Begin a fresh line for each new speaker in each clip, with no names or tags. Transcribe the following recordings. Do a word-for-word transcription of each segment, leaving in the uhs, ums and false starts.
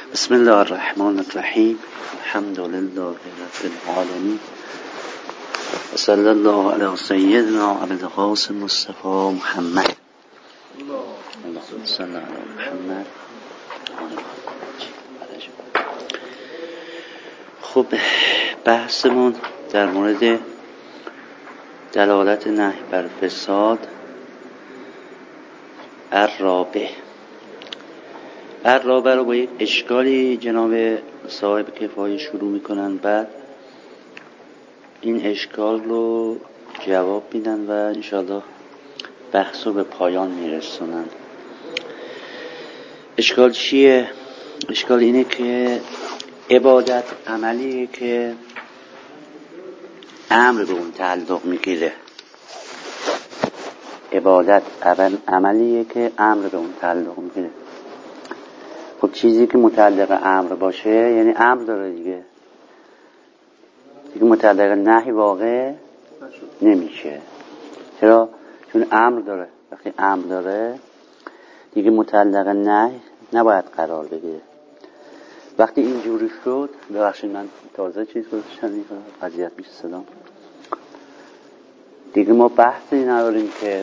بسم الله الرحمن الرحیم. الحمد لله رب العالمین و صلی الله علی سیدنا ابی القاسم مصطفی محمد. اللهم صل علی محمد. خب بحثمون در مورد دلالت نهی بر فساد الرابع الرابع رو با یک اشکالی جناب صاحب کفایه شروع میکنن، بعد این اشکال رو جواب میدن و انشاءالله بحث رو به پایان میرسونن. اشکال چیه؟ اشکال اینه که عبادت عملیه که امر به اون تعلق میگیره. عبادت عملیه که امر به اون تعلق میگیره. خب چیزی که متعلق امر باشه یعنی امر داره دیگه. دیگه متعلق نهی واقع نمیشه. چرا؟ چون امر داره. وقتی امر داره دیگه متعلق نهی نباید قرار بگیره. وقتی اینجوری شد، ببخشید من تازه چیز گذاشتم این قضیت میشه صدا، دیگه ما بحثی نداریم که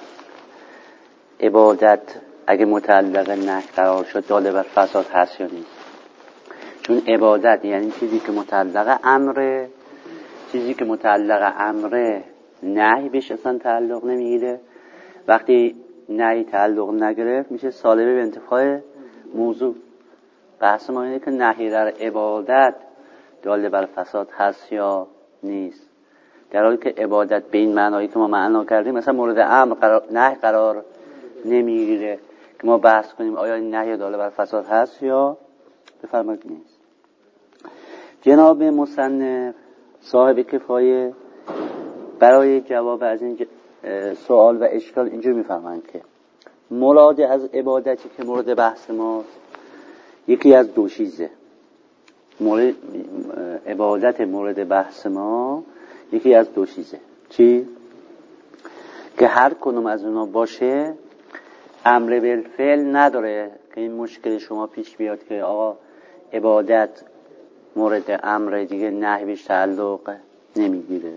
عبادت اگه متعلق نهی قرار شد داله بر فساد هست یا نیست. چون عبادت یعنی چیزی که متعلق امره، چیزی که متعلق امره نهی بهش اصلا تعلق نمیگیره. وقتی نهی تعلق نگرفت میشه سالبه به انتفاع موضوع. بحث ما اینه که نهی در عبادت داله بر فساد هست یا نیست، در حالی که عبادت به این معنایی که ما معنا کردیم مثلا مورد امر قرار نهی قرار نمیگیره که ما بحث کنیم آیا این نهی داله بر فساد هست یا بفرمایید نیست. جناب مصنف صاحب کفایه برای جواب از این سوال و اشکال اینجور میفهمند که مراد از عبادتی که مورد بحث ماست یکی از دو چیزه. مورد عبادت مورد بحث ما یکی از دو چیزه. چی؟ که هر کدوم از اونا باشه امر بالفعل نداره که این مشکل شما پیش بیاد که آقا عبادت مورد امر دیگه نهی بهش تعلق نمیگیره.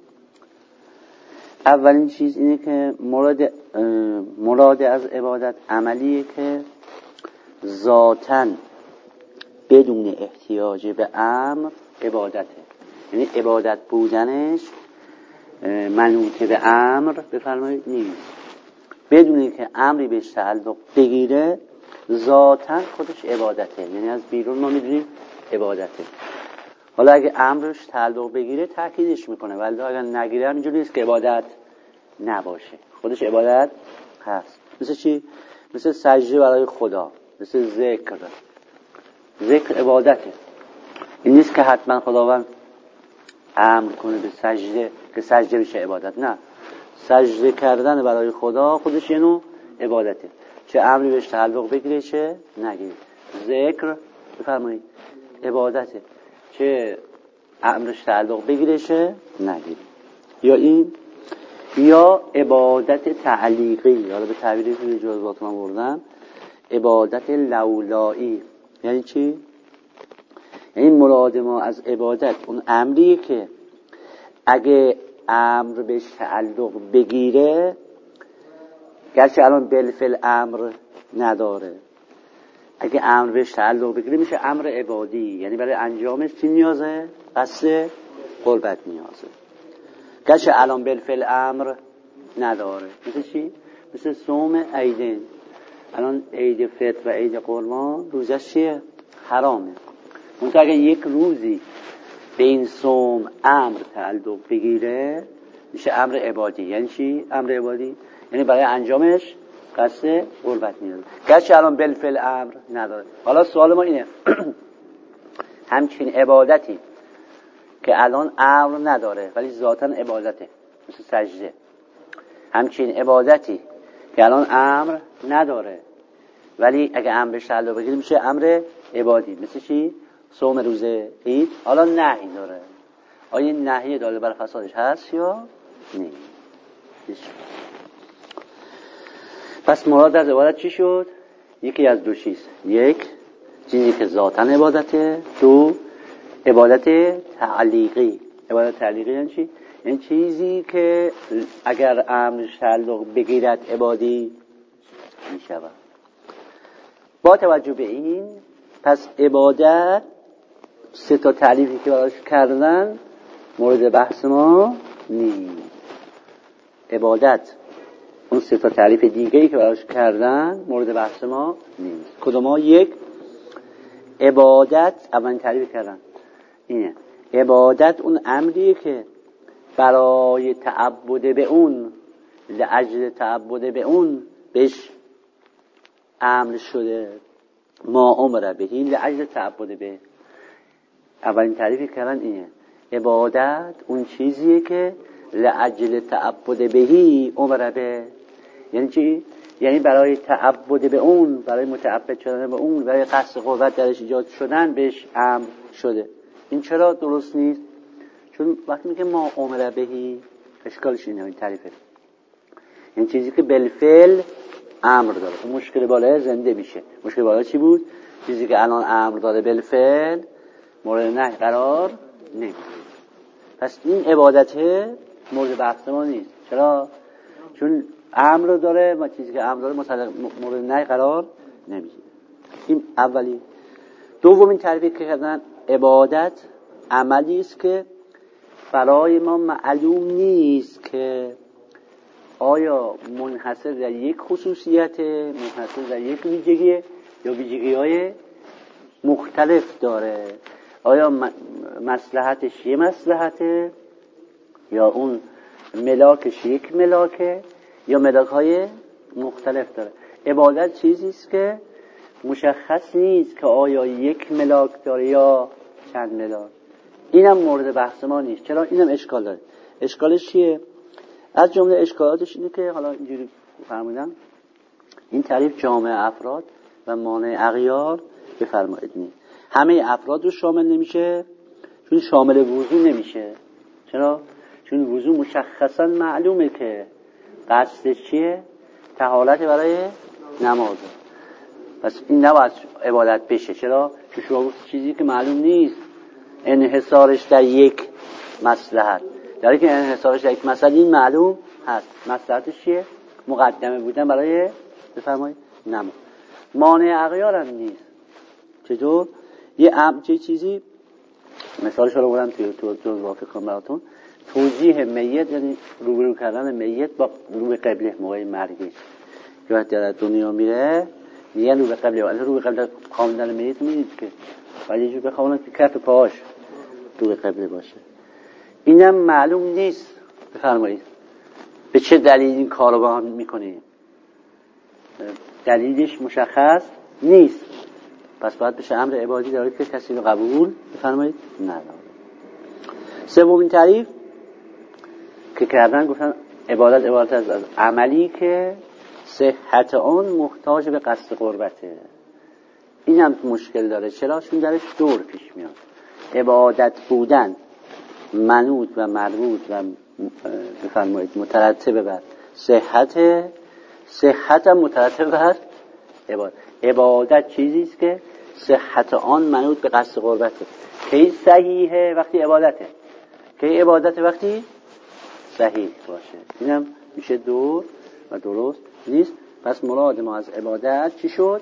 اولین چیز اینه که مراد مراد از عبادت عملیه که ذاتاً بدون احتیاج به امر عبادته. یعنی عبادت بودنش منوط به امر بفرمایید نیست. بدون اینکه امری بهش تعلق بگیره ذاتاً خودش عبادته. یعنی از بیرون ما میدونیم عبادته. حالا اگه امرش تعلق بگیره تأکیدش میکنه، ولی اگر نگیره اینجوری نیست که عبادت نباشه. خودش عبادت هست. مثل چی؟ مثل سجده برای خدا، مثل ذکر. ذکر عبادته. این نیست که حتما خداوند امر کنه به سجده که سجده بشه عبادت. نه، سجده کردن برای خدا خودش یه نوع عبادته، چه امری بهش تعلق بگیره چه نگیره. ذکر بفرمایید عبادته، چه امرش تعلق بگیره چه نگیره. یا این یا عبادت تعلیقی، حالا به تعبیری که جزئیات ما بردم عبادت لولایی. یعنی چی؟ یعنی مراد ما از عبادت اون امریه که اگه امر بهش تعلق بگیره، گرچه الان بالفعل امر نداره، اگه امر بهش تعلق بگیره میشه امر عبادی. یعنی برای انجامش چی نیازه؟ قصد قربت نیازه، گرچه الان بالفعل امر نداره. مثل چی؟ مثل صوم عیدین. الان عید فطر و عید قربان روزش چیه؟ حرامه. منتها اگه یک روزی به این صوم امر تعلق بگیره میشه امر عبادی. یعنی چی امر عبادی؟ یعنی برای انجامش قصد قربت نیاز، گرچه الان بالفعل امر نداره. حالا سوال ما اینه همچین عبادتی که الان امر نداره ولی ذاتاً عبادته، مثل سجده، همچین عبادتی که الان امر نداره ولی اگه امرش تعلق بگیره میشه امر عبادی. مثل چی؟ صوم روز عید. حالا نهی داره، آیا این نهی داله بر فسادش هست یا نیست؟ پس مراد از عبادت چی شد؟ یکی از دو چیز. یک، چیزی که ذاتاً عبادته. دو، عبادت تعلیقی. عبادت تعلیقی یعنی چی؟ این چیزی که اگر امرش تعلق بگیرد عبادی می شود. با توجه به این پس عبادت سه تا تعریفی که براش کردن مورد بحث ما نیست. عبادت اون سه تا تعریف دیگه‌ای که براش کردن مورد بحث ما نیست. کدوما؟ یک، عبادت اولین تعریف کردن اینه، عبادت اون امریه که برای تعبد به اون، لأجل تعبد به اون بهش امر شده. ما امر بهی لأجل تعبد به. اولین تعریفی کردن اینه، عبادت اون چیزیه که لأجل تعبد بهی امر به. یعنی چی؟ یعنی برای تعبد به اون، برای متعبد شدن به اون، برای قصد قربت درش ایجاد شدن بهش امر شده. این چرا درست نیست؟ چون وقتی میگه ما امر بهی اشکالش اینه، این تعریفه، این چیزی که بالفعل امر داره. اون مشکل بالا زنده میشه. مشکل بالا چی بود؟ چیزی که الان امر داره بالفعل مورد نهی قرار نمیگیره. پس این عبادت مورد بحث ما نیست. چرا؟ چون امر داره و چیزی که امر داره مورد نهی قرار نمیگیره. این اولی. دومین تعریفی که کردن، عبادت عملی است که برای ما معلوم نیست که آیا منحصر در یک خصوصیت، منحصر در یک ویژگی یا ویژگی‌های مختلف داره. آیا مصلحتش یه مصلحته یا اون ملاکش یک ملاکه یا ملاک‌های مختلف داره. عبادت چیزی است که مشخص نیست که آیا یک ملاک داره یا چند ملاک. اینم مورد بحث ما نیست. چرا؟ اینم اشکال داره. اشکالش چیه؟ از جمله اشکالاتش اینه که حالا اینجوری فرمودم، این تعریف جامع افراد و مانع اغیار بفرمایید نیست. همه افراد رو شامل نمیشه، چون شامل وضو نمیشه. چرا؟ چون وضو مشخصا معلومه که قصدش چیه؟ طهارت برای نمازه. پس این نباید عبادت بشه. چرا؟ چون شما چیزی که معلوم نیست انحصارش در یک مصلحت، در حالی که انحصارش در یک مصلحت این معلوم هست. مصلحتش چیه؟ مقدمه بودن برای بفرمایید نماز. مانع اغیار هم نیست. چطور؟ یه ام چه چیزی مثالش رو بردم توی تو جزء فکر براتون. توجیه میت یعنی روبرو کردن میت با رو به قبله موقع مرگش. که وقتی در دنیا میره میگن رو به قبله، ولی رو به قبله خواندن میت میدید که ولی یه جور بخوانن که کف پاهاش رو به قبله باشه. اینم معلوم نیست. بفرمایید به چه دلیل این کار رو با هم میکنیم؟ دلیلش مشخص نیست. پس باید بشه امر عبادی داره که کسی رو قبول بفرمایید نداره. سومین تعریف که کردن گفتن عبادت عبادت از, از عملی که صحت آن محتاج به قصد قربته. این هم مشکل داره. چرا؟ چون درش دور پیش میاد. عبادت بودن منوط و مربوط و بفرمایید مترتب بر صحت، صحت هم مترتب بر عبادت. عبادت چیزی است که صحت آن منوط به قصد قربته. کی صحیحه؟ وقتی عبادته. کی عبادت؟ وقتی صحیح باشه. اینم میشه دور و درست نیست. پس مراد ما از عبادت چی شد؟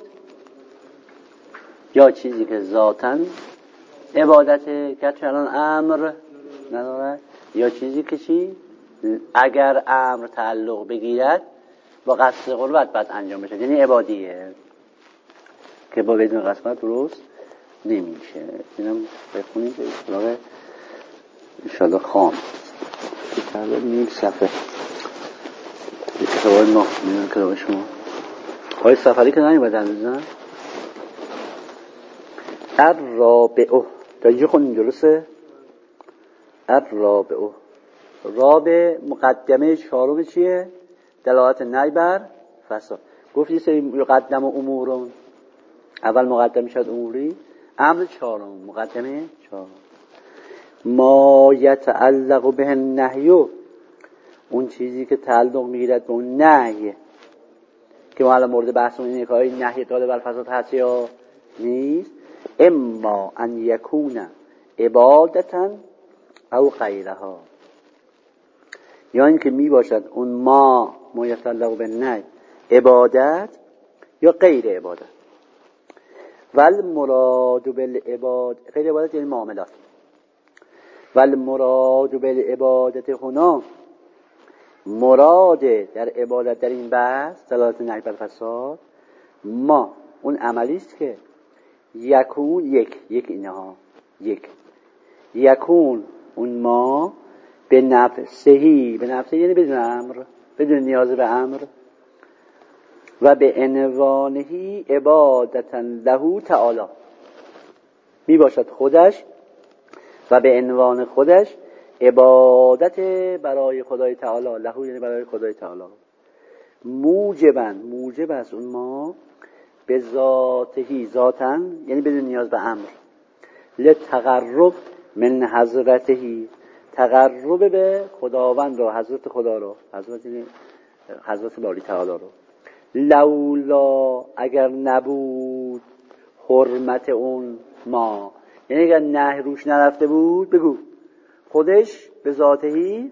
یا چیزی که ذاتاً عبادته که چنان امر ندارد، یا چیزی که چی؟ اگر امر تعلق بگیرد با قصد قربت باید انجام بشه، یعنی عبادیه که با بدون قصد درست نمیشه. اینم بخونید اصلاح انشاءالله خان کتابه نیم صفحه کتابه ما میدونم کتابه شما های سفری که نمی باید اندازن الرابعه تا اینجا خونیم درسته؟ الرابعه رابع مقدمه چهارم چیه؟ دلالت نهی بر فساد. گفتی سه مقدمه امورون، اول مقدمه شد اموری، امر چهارم مقدمه چهارم. ما یتعلق به النهی، اون چیزی که تعلق میگیرد به اون نهی که ما الان مورد بحثمون اینه که آیا نهی داده بر فساد هست یا نیست. اما ان یکون عبادتا او غیرها، یا اینکه می باشد اون ما ما یتعلق به نه عبادت یا غیر عبادت. ول مراد بالعباد، غیر عبادت یعنی معاملات. ول مراد بالعبادت هنا، مراد در عبادت در این بحث دلالت نهی بر فساد، ما اون عملی است که یکون یک یک اینها یک یکون اون ما به نفسهی، به نفسه یعنی بدون امر، بدون نیاز به امر، و به عنوانهی عبادتا له تعالی، می باشد خودش و به عنوان خودش عبادت برای خدای تعالی، له یعنی برای خدای تعالی، موجبن موجب است اون ما به ذاتهی، ذاتن یعنی بدون نیاز به امر، لتقرب من حضرتهی، تقرب به خداوند رو، حضرت خدا رو، حضرت یعنی حضرت باری تعالی رو. لولا اگر نبود حرمت اون ما، یعنی اگر نه روش نرفته بود، بگو خودش به ذاتهی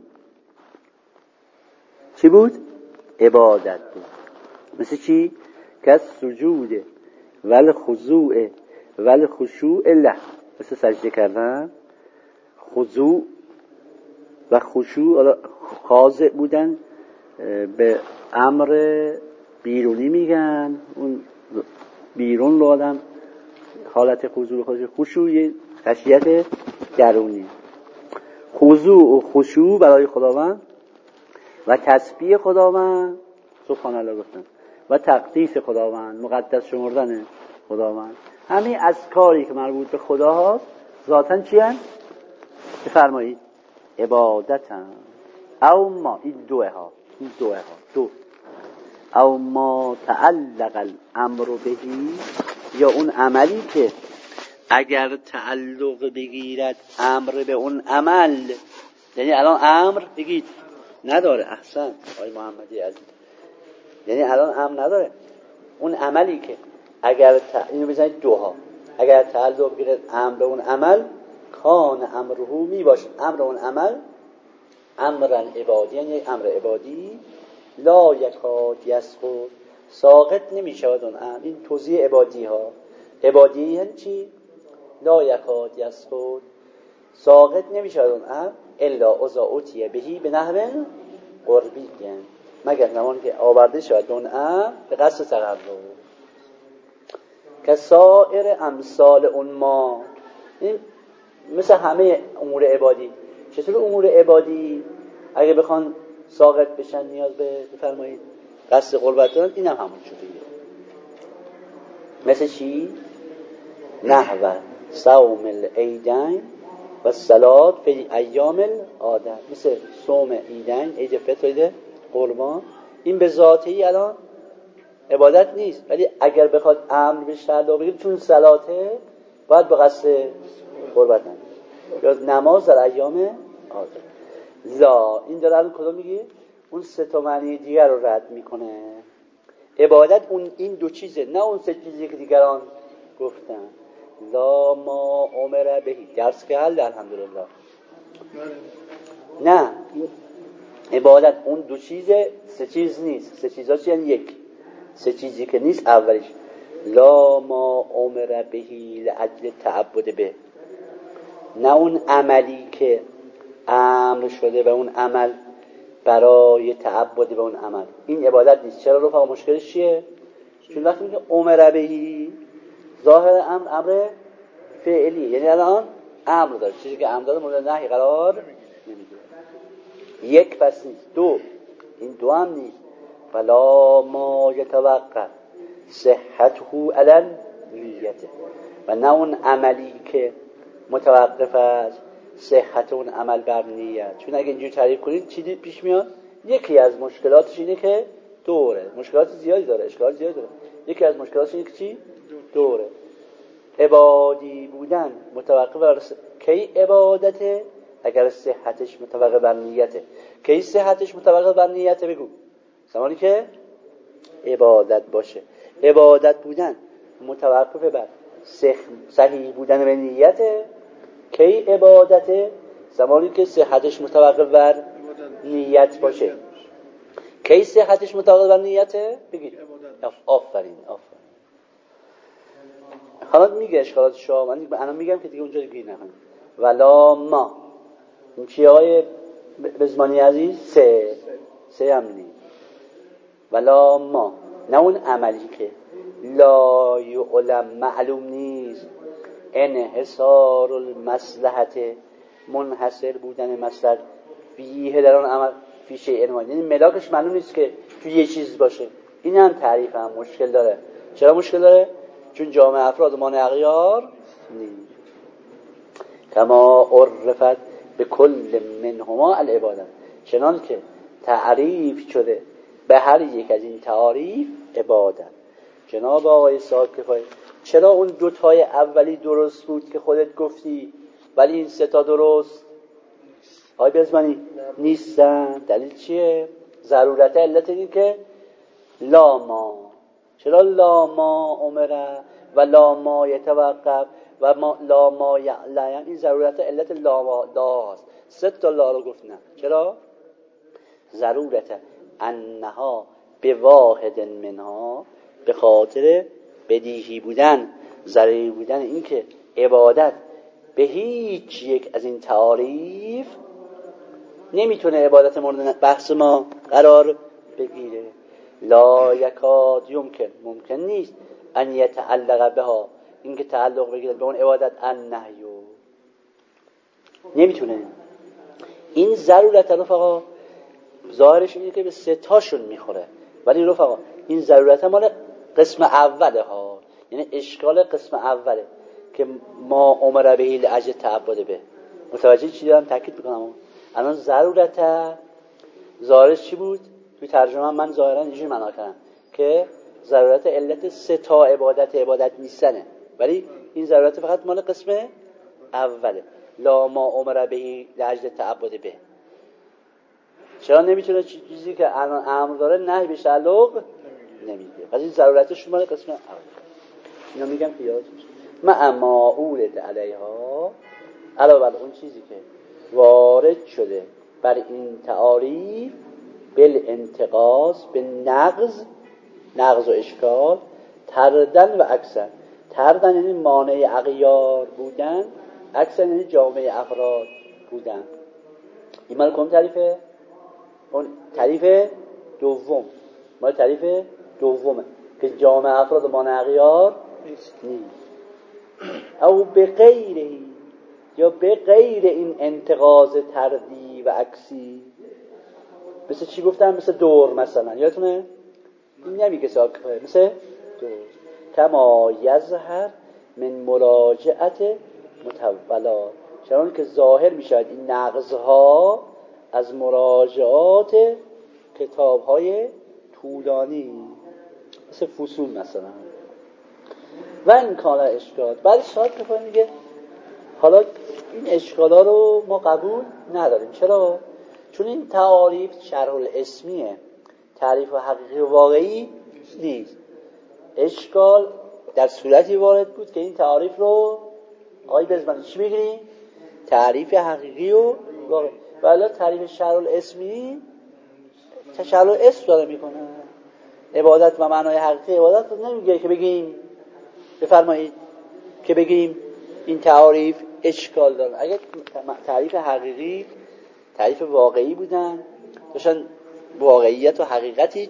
چی بود؟ عبادت بود. مثل چی؟ که سجود ول خضوع ول خشوع له، مثل سجده کردن، خضوع و خشوع، خاضع بودن به امر بیرونی میگن، اون بیرون رو آدم حالت خضوع خودش، خشوع خشیت درونی، خضوع و خشوع برای خداوند و تسبیح خداوند، سبحان الله گفتن، و تقدیس خداوند، مقدس شمردن خداوند. همین اذکاری که مربوط به خدا هاست ذاتاً چی هست؟ بفرمایید عبادتاً او ما، این دوه ها این دوه ها دو او ما تعلق الامر بهی، یا اون عملی که اگر تعلق بگیرد امر به اون عمل، یعنی الان امر بگید نداره، احسن آقای محمدی عزیز، یعنی الان امر نداره، اون عملی که اگر ت... اینو بزنید دوها، اگر تعلق بگیرد امر به اون عمل، کان امره می باشه امر اون عمل امرن عبادی، یعنی امر عبادی، لا یکاد یسقط، ساقط نمی شود اون امر. این توضیح عبادی ها، عبادی یعنی چی؟ لا یکاد یسقط، ساقط نمی شود اون امر الا اذا اوتیه بهی به نحو قربی، مگر زمانی که آورده شود اون امر به قصد تقرب، که سایر امثال اون ما، این مثل همه امور عبادی. چطور امور عبادی اگه بخوان ساقط بشن نیاز به بفرمایید قصد قربت دارن، این هم همون شده. مثل چی؟ نحو صوم العیدین و صلات فی ایام العاده، مثل صوم عیدین، عید فطر، عید قربان، این به ذاتی الان عبادت نیست، ولی اگر بخواد امر بهش تعلق بگیره چون صلاته باید به قصد قربت نمید، یا نماز در ایام عاده. لا این داره الان کدوم میگه؟ اون سه تا معنی دیگر رو رد میکنه. عبادت اون این دو چیزه، نه اون سه چیزی که دیگران گفتن. لا ما امر بهی، درس که حل الحمدلله. نه عبادت اون دو چیزه، سه چیز نیست. سه چیزا چی؟ یعنی یک. سه چیزی که نیست اولیش لا ما امر بهی لاجل تعبد به، نه اون عملی که امر شده به اون عمل برای تعبد به اون عمل، این عبادت نیست. چرا رفقا؟ مشکلش چیه؟ چون وقتی میگه امر بهی ظاهر امر امر فعلی، یعنی الان امر داره، چیزی که امر داره مورد نهی قرار نمیگیره. یک پس نیست. دو، این دو هم نیست. فلا ما یتوقع صحته علی نیته، و نه اون عملی که متوقف است صحت اون عمل بر نیت. چون اگه اینجور تعریف کنید چیزی پیش میاد، یکی از مشکلاتش اینه که دوره، مشکلات زیادی داره، اشکالات زیادی داره. یکی از مشکلاتش اینه که چی؟ دوره. عبادی بودن متوقف بر کی عبادته؟ اگر صحتش متوقف بر نیته. کی صحتش متوقف بر نیته؟ بگو زمانی که عبادت باشه. عبادت بودن متوقف بر صحیح بودن به نیته. کی عبادته؟ زمانی که صحتش متوقف بر نیت باشه. کی صحتش متوقف بر نیته؟ بگید. آفرین آفرین. حالا میگه اشکالات شاه، من الان میگم که دیگه اونجا گیر نکنید. ولا ما این چیه های بزمانی عزیز؟ سه سه هم نید. ولا ما، نه اون عملی که لا یعلم معلوم نیست، انحصار المصلحت منحصر بودن مصلحت فیه در آن عمل فی شیء ما، یعنی ملاکش معلوم نیست که تو یه چیز باشه. این هم تعریف هم مشکل داره. چرا مشکل داره؟ چون جامع افراد مانع اغیار نیست. کما عرفت به کل منهما العبادت، چنان که تعریف شده به هر یک از این تعاریف عبادت. جناب آقای صاحب کفایت، چرا اون دوتای اولی درست بود که خودت گفتی ولی این سه تا درست آقای بزمانی نیستن؟ دلیل چیه؟ ضرورت علت این که لا ما، چرا لا ما امره و لا ما یتوقف و ما لا ما یعلم، این ضرورت علت لا ما داست. سه تا لا رو گفت نه. چرا؟ ضرورت انها به واحد منها، به خاطر بدیهی بودن، ضروری بودن این که عبادت به هیچ یک از این تعاریف نمیتونه عبادت مورد بحث ما قرار بگیره. لا یکاد یمکن، ممکن نیست ان یتعلق بها، این که تعلق بگیره به اون عبادت النهیو، نمیتونه. این ضرورت رفقا ظاهرش اینه که به سه تاشون میخوره، ولی رفقا این ضرورت مال قسم اوله ها، یعنی اشکال قسم اوله که ما امر به لاجل تعبد به. متوجه چی دارم تاکید میکنم؟ الان ضرورت ظاهرش چی بود؟ توی ترجمه من ظاهرا اینجوری معنا کردم که ضرورت علت سه تا عبادت عبادت نیستنه، ولی این ضرورت فقط مال قسم اوله. لا ما امر به لاجل تعبد به، چرا نمیتونه چیزی که الان امر داره نهی به تعلق نمیده، پس این ضرورتش مال قسم اول. اینا میگم که یادتون باشه. ما ما اولد علیها، علاوه بر اون چیزی که وارد شده بر این تعاریف بالانتقاص، به نقض، نقض و اشکال، تردن و اکثر. تردن یعنی مانع اغیار بودن، اکثر یعنی جامع افراد بودن. این مال کدوم تعریفه؟ اون تعریف دوم، مال تعریف دومه که جامع افراد مانع اغیار نیست. او به غیری، یا به غیر این انتقاض تردی و عکسی. مثل چی گفتم؟ مثل دور مثلا، یادتونه؟ این نمیگه ساکفه، مثل دور. کما یظهر من مراجعت متولا، چون که ظاهر میشود این نقضها از مراجعات کتاب‌های طولانی، مثل فصول مثلا. و این کالا اشکال بعد شاید که میگه حالا این اشکالا رو ما قبول نداریم. چرا؟ چون این تعاریف شرح الاسمیه، تعریف حقیقی و واقعی نیست. اشکال در صورتی وارد بود که این تعریف رو آقای بزمانی چی بگیریم؟ تعریف حقیقی و واقعی. ولی تعریف شرح الاسمی شرح الاسم داره میکنه. عبادت و معنای حقیقی عبادت رو نمیگه که بگیم، بفرمایید که بگیم این تعاریف اشکال دارن. اگر تعریف حقیقی تعریف واقعی بودن، داشتن واقعیت و حقیقتی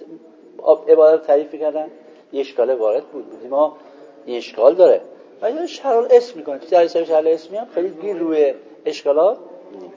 عبادت تعریف کردن، یه اشکال وارد بود. بودیم ما این اشکال داره ولی شرح الاسم میکنه. تعریف شرح الاسمی هم خیلی گیر روی اشکالات نیست.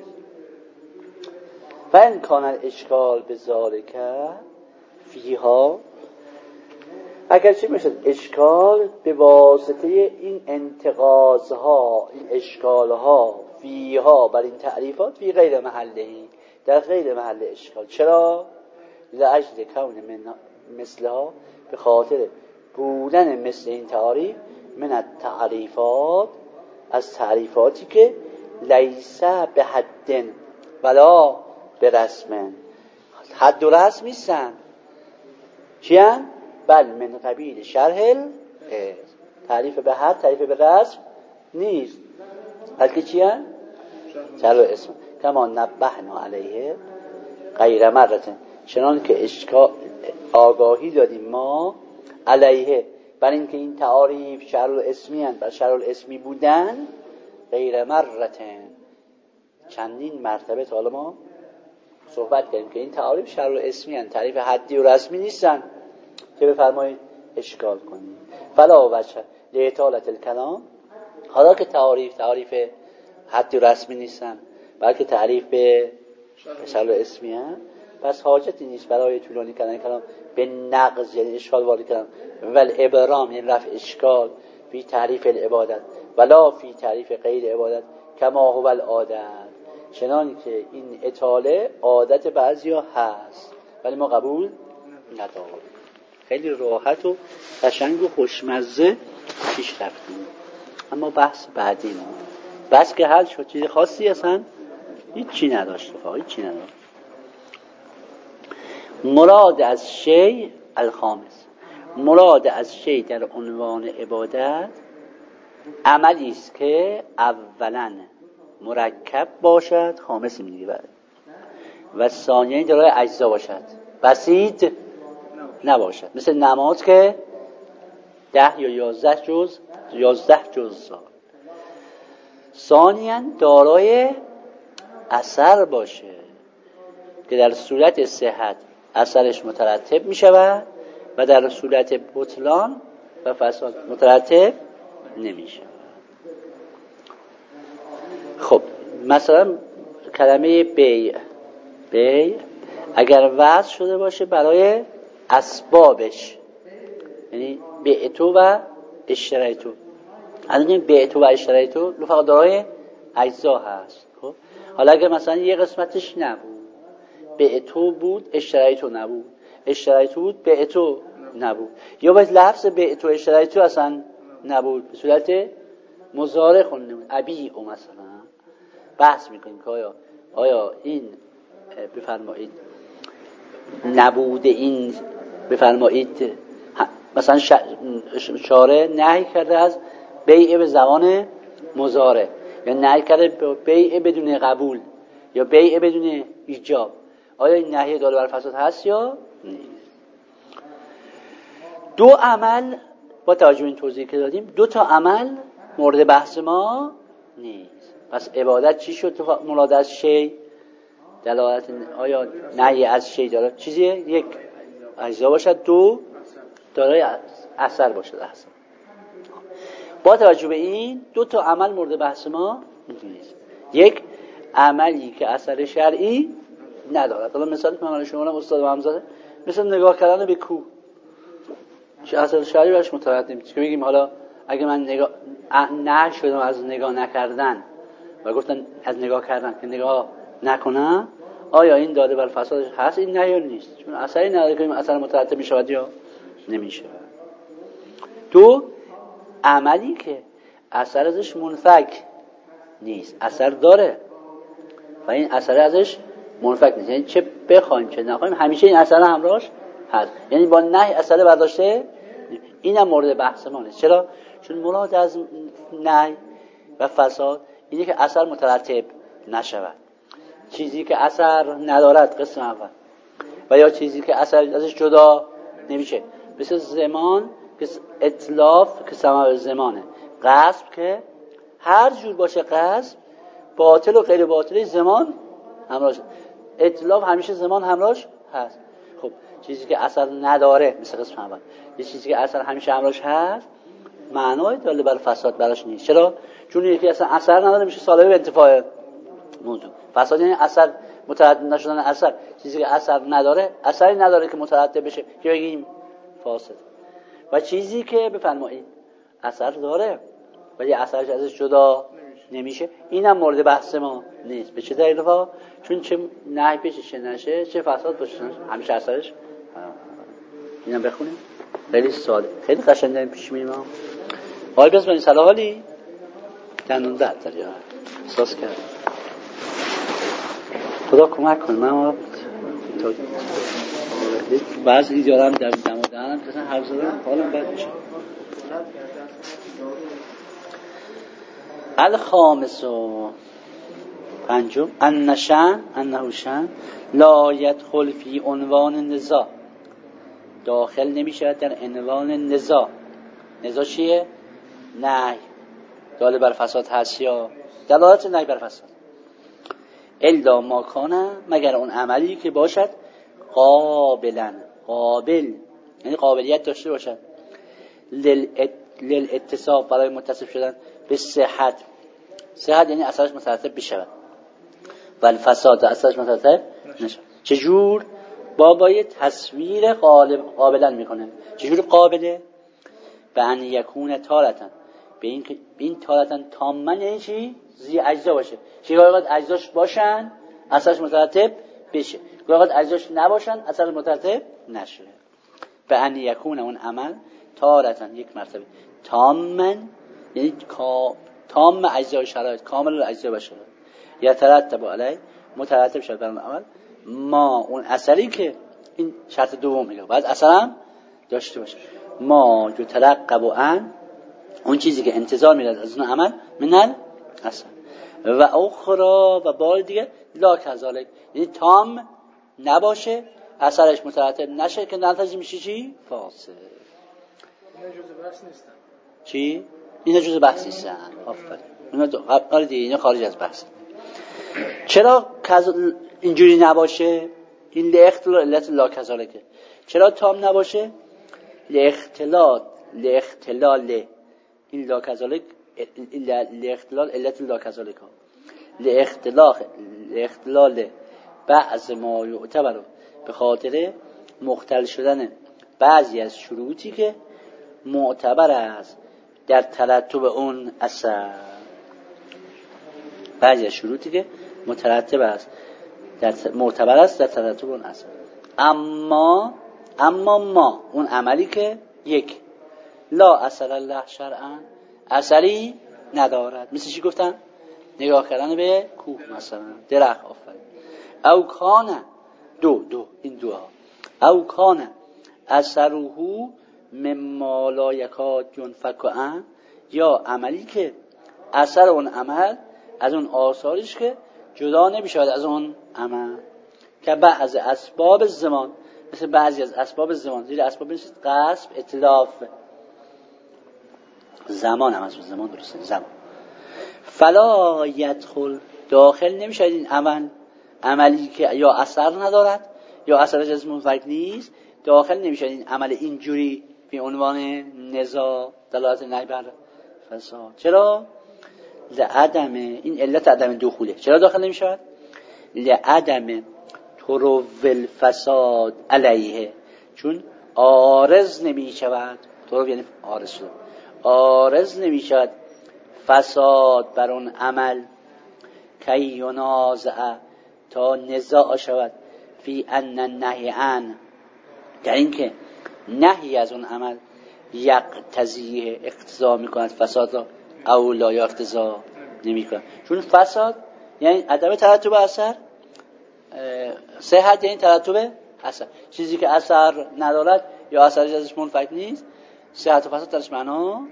و این کانال اشکال به ذالکه فیها، اگر چی میشد اشکال به واسطه این انتقاضها، این اشکالها فیها بر این تعریفات، فی غیر محلهی، در غیر محل اشکال. چرا؟ لعجل کون من مثلها، به خاطر بودن مثل این تعریف، من التعریفات، از تعریفاتی که لیسه به حدن ولا به رسمن، حد و رسم نیستن. چی هم؟ بل من قبیل شرح الاسم، تعریف به حد تعریف به رسم نیست، بلکه چیه؟ شرع و اسم. کما نبهنا علیه غیر مرتين، چنان که اشکا آگاهی دادیم ما علیه بر این که این تعاریف شرع و اسمی هستند و شرع و اسمی بودن غیر مرتين، چندین مرتبه تا حالا ما صحبت کردیم که این تعاریف شرع و اسمی هستند، تعریف حدی و رسمی نیستن که بفرمایید اشکال کنید. فلا وجه لاطالة الکلام، حالا که تعاریف تعاریف حدی و رسمی نیستن بلکه تعریف به شرع و اسمی هستند، پس حاجتی نیست برای طولانی کردن کلام به نقض یعنی اشکال وارد کردن ول ابرام یعنی رفع اشکال فی تعریف العبادت ولا فی تعریف غیر عبادت کما هو العادت، چنان که این اطاله عادت بعضیا هست ولی ما قبول نداریم. خیلی راحت و قشنگ و خوشمزه پیش رفتیم. اما بحث بعدی ما بس که حل شد، چیز خاصی اصلا هیچی نداشت، هیچی نداشت. مراد از شیء الخامس، مراد از شیء در عنوان عبادت عملی است که اولا مرکب باشد، خامسی میگه بعد، و ثانیاً دارای اجزا باشد، بسیط نباشد، مثل نماز که ده یا یازده جز یازده جز ثانیاً دارای اثر باشه که در صورت صحت اثرش مترتب می شود و در صورت بطلان و فساد مترتب نمی شود. خب مثلا کلمه بیع، بیع اگر وضع شده باشه برای اسبابش، یعنی بیعتو و اشتریتو، الان این بیعتو و اشتریتو فقط دارای اجزا هست. خب حالا اگر مثلا یه قسمتش نبود، بیعتو بود اشتریتو نبود، اشتریتو بود بیعتو نبود، یا باید لفظ بیعتو اشتریتو اصلا نبود، به صورت مضارع خونده بود، ابیعو مثلا، بحث میکنیم که آیا آیا این بفرمایید نبود این بفرمایید مثلا شارع نهی کرده از بیع به زبان مضارع، یا نهی کرده بیع بدون قبول یا بیع بدون ایجاب، آیا این نهی داله بر فساد هست یا نیست؟ دو عمل با توجه به این توضیح که دادیم، دو تا عمل مورد بحث ما نیست. پس عبادت چی شد؟ تو مراد از شی دلالت آیا نهی از شی داره چیزیه؟ یک اجزا باشد، دو دارای اثر باشد. اثر با توجه به این دو تا عمل مورد بحث ما نیست. یک عملی که اثر شرعی ندارد. حالا مثال که من شما رو استاد محمدزاده مثل نگاه کردن به کوه، چه اثر شرعی براش مترتب نمیشه که بگیم حالا اگه من نگاه نه شدم از نگاه نکردن و گفتن از نگاه کردن که نگاه نکنم، آیا این داده بر فسادش هست این نه یا نیست؟ چون اثری نداره که این اثر مترتب میشود یا نمیشه. دو عملی که اثر ازش منفک نیست، اثر داره و این اثر ازش منفک نیست، یعنی چه بخوایم چه نخوایم همیشه این اثر همراهش هست، یعنی با نهی اثر برداشته. اینم مورد بحث ما نیست. چرا؟ چون مراد از نهی و فساد اینه که اثر مترتب نشود، چیزی که اثر ندارد قسم اول، و یا چیزی که اثر ازش جدا نمیشه، مثل زمان که اتلاف که سماع زمانه، غصب که هر جور باشه غصب باطل و غیر باطل زمان همراهش، اتلاف همیشه زمان همراهش هست. خب چیزی که اثر نداره مثل قسم اول، یه چیزی که اثر همیشه همراهش هست معنای داله بر فساد براش نیست. چرا؟ چون یکی اصلا اثر نداره میشه سالبه به انتفاع موضوع. فساد یعنی اثر مترتب نشدن اثر، چیزی که اثر نداره اثری نداره که مترتب بشه که بگیم فاسد، و چیزی که بفرمایید اثر داره ولی اثرش ازش جدا نمیشه اینم مورد بحث ما نیست. به چه دلیل؟ چون چه نهی پیش چه نشه چه فساد باشه همیشه اثرش. اینم بخونیم خیلی ساده خیلی قشنگ داریم پیش میریم. وای بس من سلام حالی دندون درد داری احساس کردم. خدا کمک کن. من تا بعض ایجارم در دم و دهنم که اصلا حرف زدن حالم بد میشه. الخامس و پنجم انشن انهوشن لا يدخل فی عنوان نزاع، داخل نمیشه در عنوان نزاع. نزاع چیه؟ نهی داله بر فساد هست یا دلالت نهی بر فساد. الا ما کانه، مگر اون عملی که باشد قابلا، قابل یعنی قابلیت داشته باشد، للاتصاف برای متصف شدن به صحت. صحت یعنی اثرش مترتب بشود و الفساد اثرش مترتب نشود. چجور؟ بابای تصویر قابلا میکنه. چجور قابله؟ به ان یکون تارتن، به این که این تارتن تامن یعنی چی؟ زی اجزا باشه. چه وقت اجزاش باشن اثرش مترتب بشه، وقت اجزاش نباشن اثرش مترتب نشه. به ان یکون اون عمل تارتن یک مرتبه تامن یعنی تام اجزا و شرایط کامل اجزا باشه، یا ترتب علی مترتب شد بر اون عمل ما اون اثری که این شرط دوم میگه بعد اثر هم داشته باشه. ما جو ترقب و ان اون چیزی که انتظار میاد از اون عمل منل اثر و اخرى و بار دیگه لا کذالک یعنی تام نباشه اثرش مترتب نشه که نتیجه میشه چی؟ فاسد.
اینا جزء بحث نیستن.
چی؟ اینا جزء بحث نیستن. آفرین. اینا دو آره دیگه اینا خارج از بحث. چرا اینجوری نباشه؟ این لاختلاط علت لا کذالکه. چرا تام نباشه؟ لاختلاط لاختلال این لا کذالک لاختلال علت لا کذالک ها لاختلاق لاختلال بعض ما یعتبر به خاطر مختل شدن بعضی از شروطی که معتبر است در ترتب اون اثر، بعضی از شروطی که مترتب است در معتبر است در ترتب اون اثر. اما اما ما اون عملی که یک لا اثر الله شرعا اثری ندارد، مثل چی گفتم؟ نگاه کردن به کوه مثلا درخت آفرین. او کانه دو دو این دو ها او کانه اثرهو مما لا یکاد ینفک عنه، یا عملی که اثر اون عمل از اون آثارش که جدا نمیشه از اون عمل، که بعض اسباب زمان مثل بعضی از اسباب زمان زیر اسباب نیست قصب اتلاف زمان هم از زمان درسته زمان فلا یدخل داخل نمیشه این عمل عملی که یا اثر ندارد یا اثرش از منفک نیست داخل نمیشه این عمل اینجوری به عنوان نزاع دلالت نهی بر فساد. چرا؟ لعدم این علت عدم دخوله. چرا داخل نمیشه؟ لعدم ترو الفساد علیه، چون عارض نمیشود. ترو یعنی عارض شد، عارض نمیشود فساد بر اون عمل کی ینازع تا نزاع شود فی ان النهی عن در این که نهی از اون عمل یقتضیه اقتضا میکند فساد را او لا یقتضا نمیکند. چون فساد یعنی عدم ترتب اثر، صحت یعنی ترتب اثر. چیزی که اثر ندارد یا اثرش ازش منفک نیست صحت و فساد درش معنا نداره.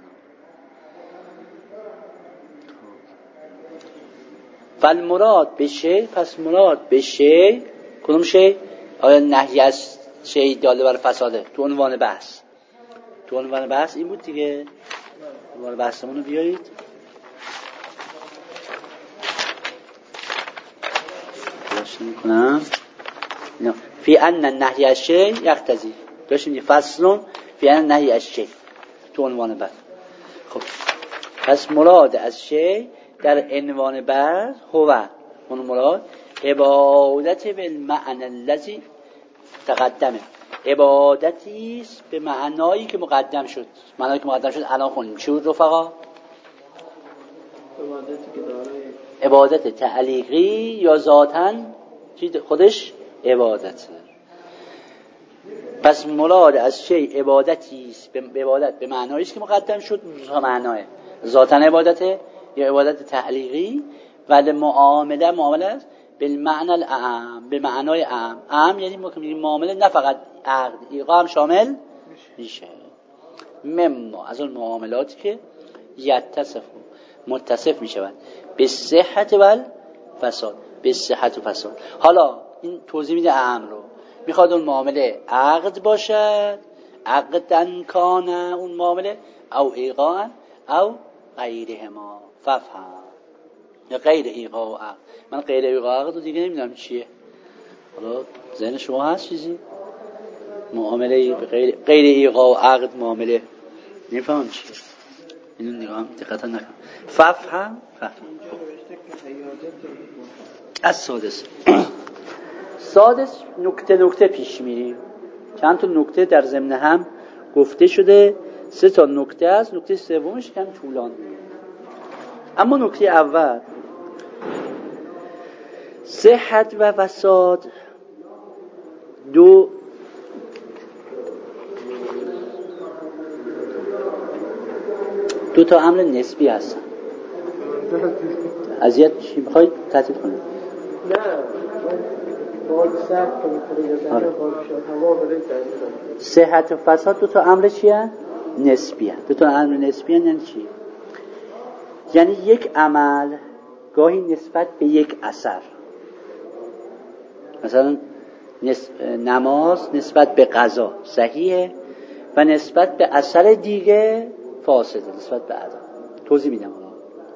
فالمراد به شی، پس مراد به شی کدوم شی؟ آیا نهی از شی داله بر فساده؟ تو عنوان بحث تو عنوان بحث این بود دیگه. عنوان بحثمون رو بیارید. داشته میکنم فی ان نهی از شی یقتضی داشتیم یه فصلون فی ان نهی از شی تو عنوان بحث. خب پس مراد از شی در عنوان بحث هو اون مراد عبادت بالمعنی الذی تقدمه، عبادتی است به معنایی که مقدم شد. معنایی که مقدم شد الان خونیم چی بود رفقا؟ عبادت تعلیقی یا ذاتاً خودش عبادت. پس مراد از شی عبادتی است به عبادت به معنایی که مقدم شد. دو معناه ذاتاً عبادته یا عبادت تعلیقی و معامله معامله است بالمعنى الاعم به معنای اعم. اعم یعنی ما که میگیم معامله نه فقط عقد ایقاع هم شامل میشه. مما از اون معاملاتی که یتصف متصف می شود به صحت و فساد، به صحت و فساد. حالا این توضیح میده امر رو، میخواد اون معامله عقد باشد، عقدن کانه اون معامله، او ایقاء او غیرهما، ففهم یا غیر ایقاء و عقد. من غیر ایقاء و عقد رو دیگه نمیدونم چیه، حالا ذهن شما هست چیزی؟ معامله غیر غیر ایقاء و عقد معامله نفهم چیه، اینو نگاه دقت نکن. ففهم ففهم از سادس سادس نکته نکته پیش میریم، چند تا نکته در ضمن هم گفته شده، سه تا نکته است، نکته سومش کم طولانی. اما نکته اول صحت و فساد دو دو تا امر نسبی هستن. اذیت چی میخواید تعطیل کنید؟
نه باید سخت کنید.
صحت و فساد دو تا امر چیه؟ نسبی هست. دو تا امر نسبی هست یعنی چی؟ یعنی یک عمل گاهی نسبت به یک اثر، مثلا نماز نسبت به قضا صحیحه و نسبت به اثر دیگه فاسده، نسبت به ادا. توضیح میدم حالا.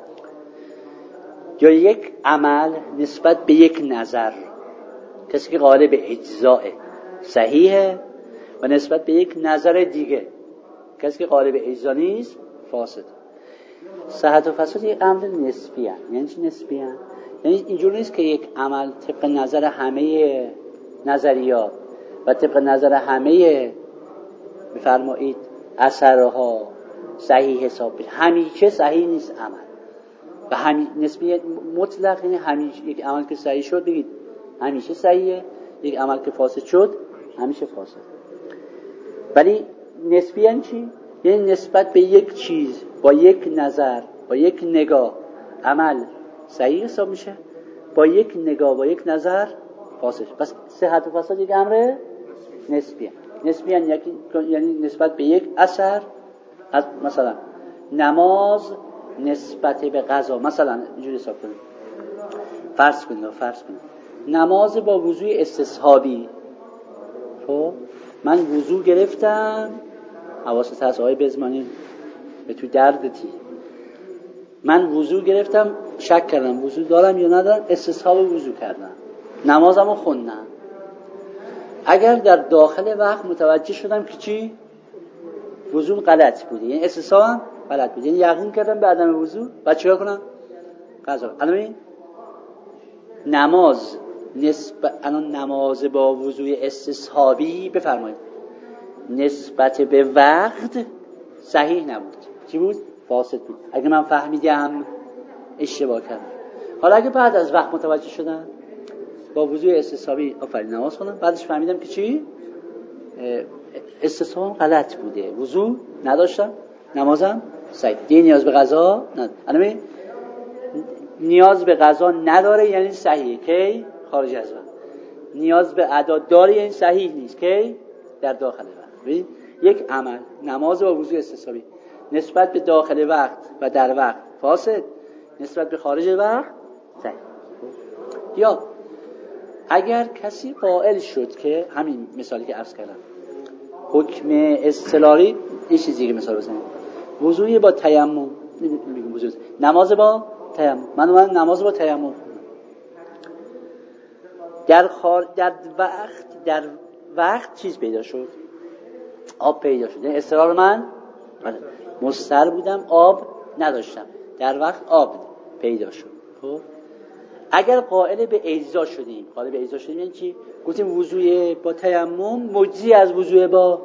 یا یک عمل نسبت به یک نظر، کسی که قائل به اجزاء صحیحه و نسبت به یک نظر دیگه کسی که قائل به اجزا نیست فاسد. صحت و فساد یک امر نسبی هست. یعنی چی نسبی هست؟ یعنی اینجور نیست که یک عمل طبق نظر همه نظریات و طبق نظر همه بفرمایید اثرها صحیح حساب بشه. همیشه صحیح نیست عمل و همی نسبی مطلق، یعنی همیشه یک عمل که صحیح شد بگید همیشه صحیحه، یک عمل که فاسد شد همیشه فاسد. ولی نسبی یعنی چی؟ یعنی نسبت به یک چیز با یک نظر با یک نگاه عمل صحیح حساب میشه، با یک نگاه با یک نظر فاسد. پس صحت و فساد یک امر نسبیه. نسبی یعنی, یعنی نسبت به یک اثر، از مثلا نماز نسبت به قضا، مثلا اینجوری حساب کنیم، فرض کنیم فرض کنیم نماز با وضوء استصحابی. خب من وضو گرفتم، حواست هست آقای بزمانی به تو دردتی، من وضو گرفتم شک کردم وضو دارم یا ندارم، استصحاب وضو کردم، نمازمو خوندم. اگر در داخل وقت متوجه شدم که چی؟ وضو غلط بوده، یعنی استصحابم غلط بوده، یعنی یقین کردم به عدم وضو، بعد چیکار کنم؟ قضا. الان این نماز نسبت الان نماز با وضوء استصحابی بفرمایید نسبت به وقت صحیح نبود، چی بود؟ فاسد بود. اگه من فهمیدم اشتباه کردم. حالا اگه بعد از وقت متوجه شدم با وضوء استصحابی آفرین نماز خوندم، بعدش فهمیدم که چی؟ استصحابم غلط بوده، وضو نداشتم، نمازم صحیح. دیگه نیاز به قضا نداره. نیاز به قضا نداره یعنی صحیحه، کی؟ خارج از وقت. نیاز به ادا داره یعنی صحیح نیست، کی؟ در داخل وقت. ببین یک عمل نماز با وضوء استصحابی نسبت به داخل وقت و در وقت فاسد، نسبت به خارج وقت صحیح. یا اگر کسی قائل شد که همین مثالی که عرض کردم حکم اصطلاحی، این چیزی که مثال بزنیم وضوء با تیمم، میگم وضوء نماز با تیمم، من من نماز با تیمم در خار... در وقت در وقت چیز پیدا شد، آب پیدا شد، یعنی اصرار من مضطر بودم آب نداشتم، در وقت آب پیدا شد. خب اگر قائل به اجزا شدیم، قائل به اجزا شدیم یعنی چی؟ گفتیم وضوء با تیمم مجزی از وضوء با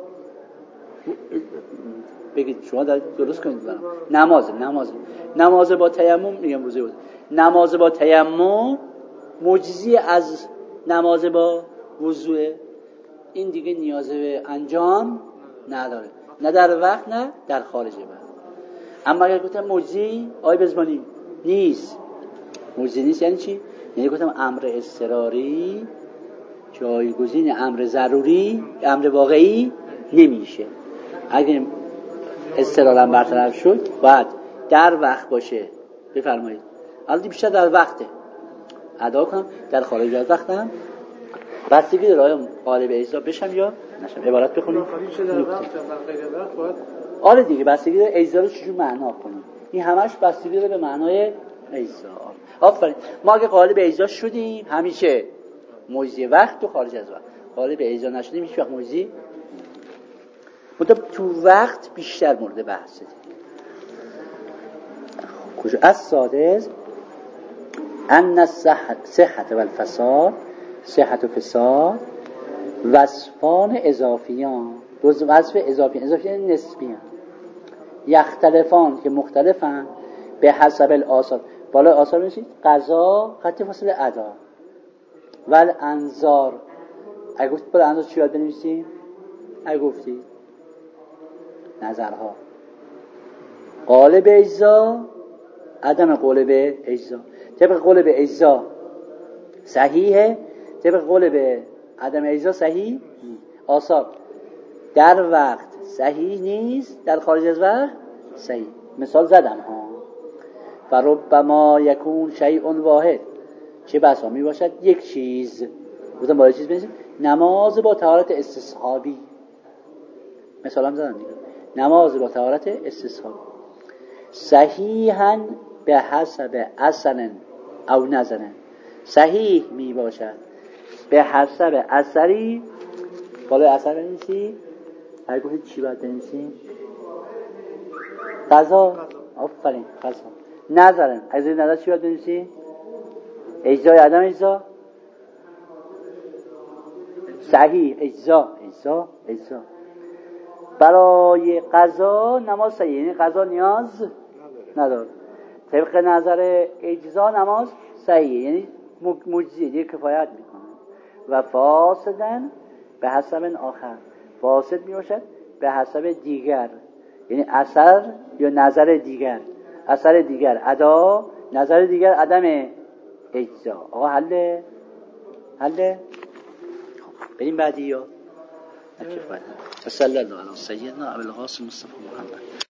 بگید شما درست کنید برام. نماز نماز نماز با تیمم میگم وضوء بود. نماز با تیمم مجزی از نماز با وضوء، این دیگه نیاز به انجام نداره، نه در وقت نه در خارج وقت. اما اگر گفتم مجزی آی بزمانی نیست، مجزی نیست یعنی چی؟ یعنی گفتم امر اضطراری جایگزین امر ضروری امر واقعی نمیشه. اگر استقلالا برطرف شد باید در وقت باشه. بفرمایید. البته بیشتر در وقته ادا کنم، در خارج از وقتم بستگی داره آیا قالب اجزا بشم یا نشم. عبارت بخونیم. آره دیگه بستگی داره اجزا رو چجور معنا کنیم. این همش بستگی داره به معنای اجزا. آفرین. ما اگه قالب اجزا شدیم همیشه موجزی وقت تو خارج از وقت. قالب اجزا نشدیم هیچ وقت موجزی. مطلب تو وقت بیشتر مورد بحثه. کجا از سادس ان صحت و الفساد، صحت و فساد وصفان اضافیان، دو وصف اضافی اضافی نسبی یختلفان که مختلفن به حسب الآثار. بالا آثار میشید قضا خط فاصله ادا ول انظار. اگه گفتید بالا انظار چی یاد بنویسیم؟ اگه گفتید نظرها. قالب اجزا عدم قالب اجزا. طبق قالب اجزا صحیحه، طبق قالب عدم اجزا صحیح. آثار در وقت صحیح نیست، در خارج از وقت صحیح. مثال زدم ها. فربما یکون شیء واحد، چه بسا می باشد یک چیز. گفتم بالا چیز بنویسید. نماز با طهارت استصحابی، مثال هم زدم دیگه. نماز با طهارت استصحابی صحیحاً به حسب اثر او نظر. صحیح می باشد به حسب اثری. بالا اثر بنویسید. اگه گفتید چی باید بنویسیم؟ قضا. آفرین قضا. نظرن از این نظر چی باید بنویسیم؟ اجزا یا عدم اجزا؟ صحیح. اجزا اجزا اجزا. برای قضا نماز صحیح، یعنی قضا نیاز نداره. طبق نظر اجزا نماز صحیح، یعنی مجزی، یعنی کفایت میکنه. و فاسدن به حسب آخر، فاسد میباشد به حسب دیگر، یعنی اثر یا نظر دیگر. اثر دیگر ادا، نظر دیگر عدم اجزا. آقا حله؟ حله؟ خب بریم بعدی یا؟ صلی الله علیه سیدنا ابوالقاسم مصطفی محمد.